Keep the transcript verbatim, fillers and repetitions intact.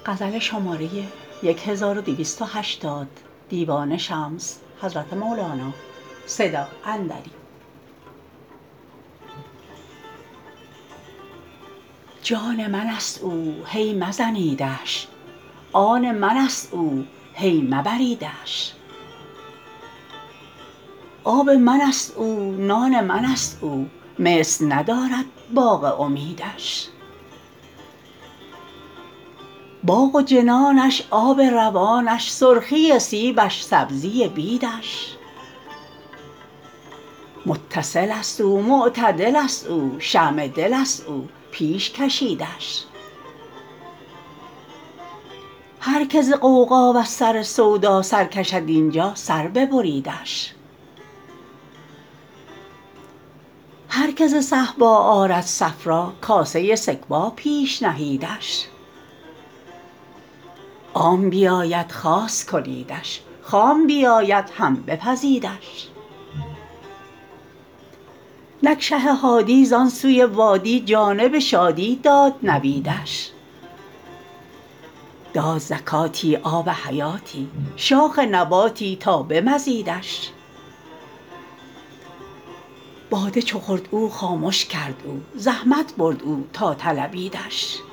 جان منست او هی مزنیدش آن منست او هی مبریدش آب منست او نان منست او مثل ندارد باغ امیدش باغ و جنانش آب روانش سرخی سیبش سبزی بیدش متصلست او معتدلست او شمع دلست او پیش کشیدش هر که ز غوغا وز سر سودا سر کشد این جا سر ببریدش هر که ز صهبا آرد صفرا کاسه سکبا پیش نهیدش عام بیاید خاص کنیدش خام بیاید هم بپزیدش نک شه هادی زان سوی وادی جانب شادی داد نویدش داد زکاتی آب حیاتی شاخ نباتی تا بمزیدش باده چو خورد او خامش کرد او زحمت برد او تا طلبیدش